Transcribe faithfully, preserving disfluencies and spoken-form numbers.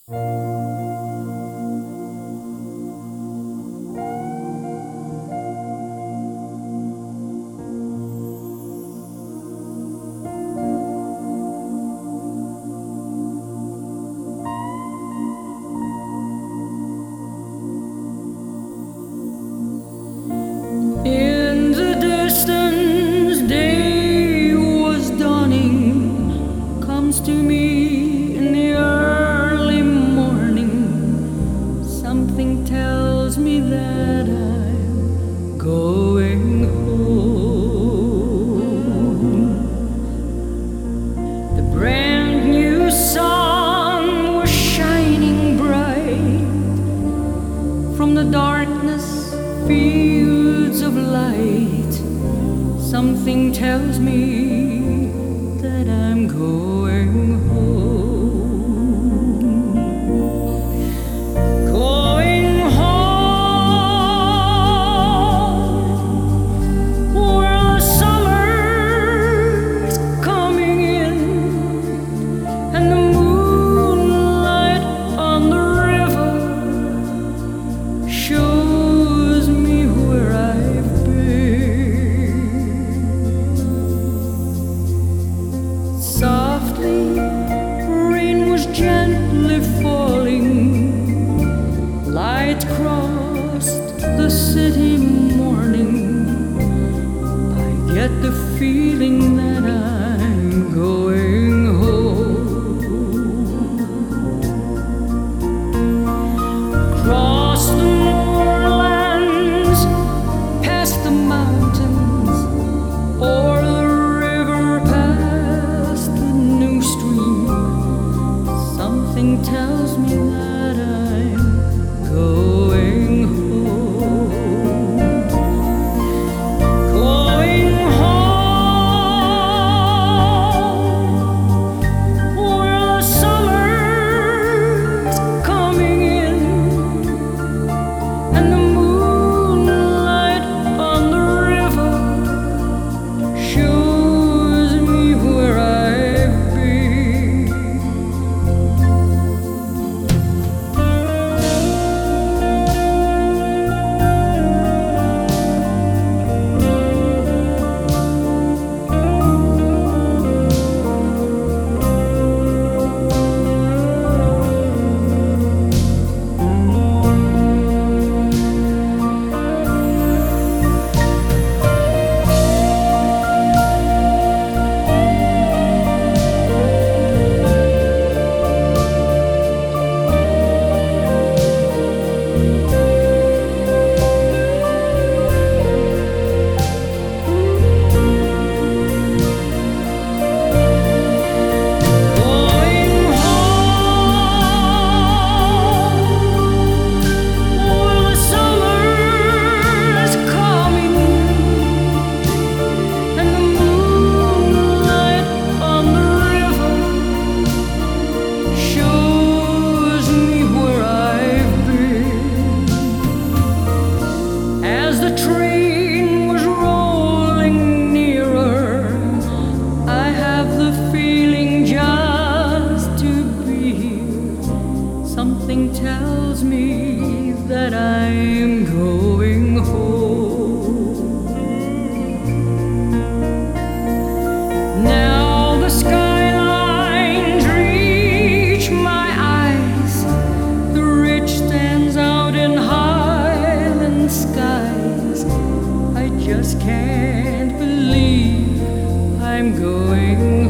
In the distance, day was dawning, comes to me in the early morning. Something tells me that I'm going home. The brand new sun was shining bright from the darkness, fields of light. Something tells me that I'm going home. Going home, where the summer's coming in, and the moonlight on the river shows me where I've been. Softly, rain was gently falling. Light crossed the city morning. I get the feeling that I'm going home. Across the moorlands, past the mountains, o'er the river, past the new stream. Something tells me that I'm going home. Going home, where the summer's coming in, and the moonlight on the river shows me where I've been. Going home, where the summer's coming, and the moonlight on the river shows me where I've been. As the train was rolling nearer, I have the feeling just to be here. Something tells me that I'm going home. Now the skylines reach my eyes. The ridge stands out in highland skies. I just can't believe I'm going